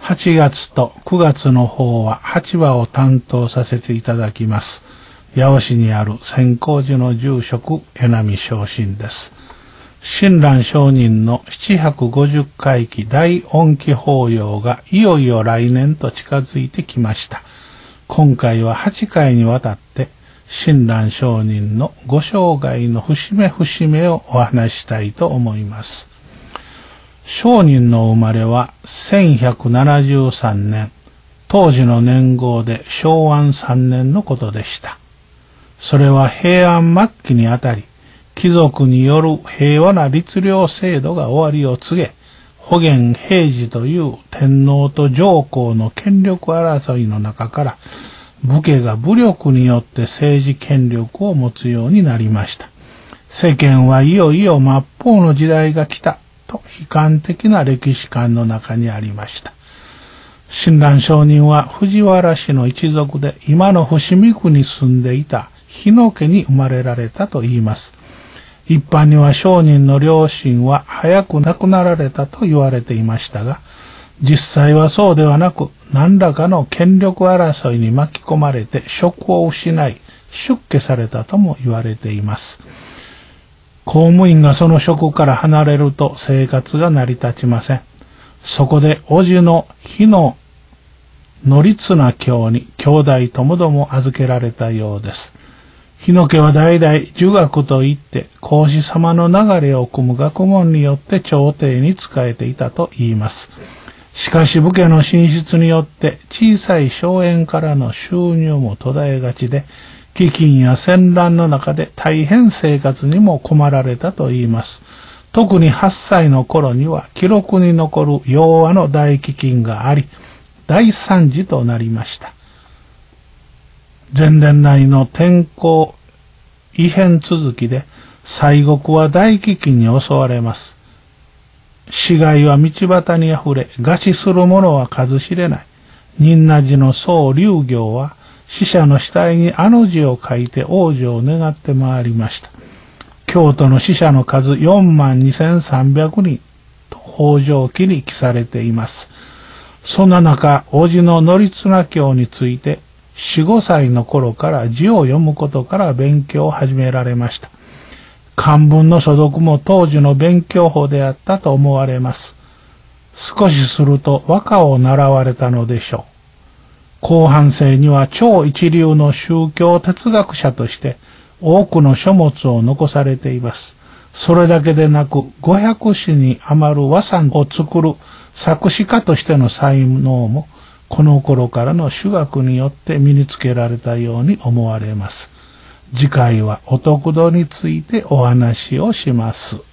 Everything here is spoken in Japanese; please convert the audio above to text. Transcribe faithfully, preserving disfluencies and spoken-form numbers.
はちがつとくがつの方ははちわを担当させていただきます。八尾市にある千光寺の住職、江波正信です。親鸞上人のななひゃくごじゅっかい忌大恩忌法要がいよいよ来年と近づいてきました。今回ははちかいにわたって親鸞上人のご生涯の節目節目をお話ししたいと思います。上人の生まれはせんひゃくななじゅうさんねん、当時の年号で昭安さんねんのことでした。それは平安末期にあたり、貴族による平和な律令制度が終わりを告げ、保元平治という天皇と上皇の権力争いの中から、武家が武力によって政治権力を持つようになりました。世間はいよいよ末法の時代が来たと悲観的な歴史観の中にありました。親鸞上人は藤原氏の一族で今の伏見区に住んでいた日野家に生まれられたといいます。一般には上人の両親は早く亡くなられたと言われていましたが、実際はそうではなく、何らかの権力争いに巻き込まれて職を失い、出家されたとも言われています。公務員がその職から離れると生活が成り立ちません。そこで叔父の日野則綱卿に兄弟ともども預けられたようです。日野家は代々儒学といって孔子様の流れを組む学問によって朝廷に仕えていたと言います。しかし武家の進出によって小さい荘園からの収入も途絶えがちで、飢饉や戦乱の中で大変生活にも困られたと言います。特にはっさいの頃には記録に残る洋和の大飢饉があり、大惨事となりました。前年来の天候異変続きで、西国は大飢饉に襲われます。死骸は道端にあふれ、餓死する者は数知れない。仁和寺の僧龍行は、死者の死体にあの字を書いて往生を願って回りました。京都の死者の数よんまんにせんさんびゃくにんと北条記に記されています。そんな中、叔父の則綱卿について、よん、ごさいの頃から字を読むことから勉強を始められました。漢文の所読も当時の勉強法であったと思われます。少しすると和歌を習われたのでしょう。後半生には超一流の宗教哲学者として多くの書物を残されています。それだけでなくごひゃくしに余る和算を作る作詞家としての才能もこの頃からの儒学によって身につけられたように思われます。次回はお得度についてお話をします。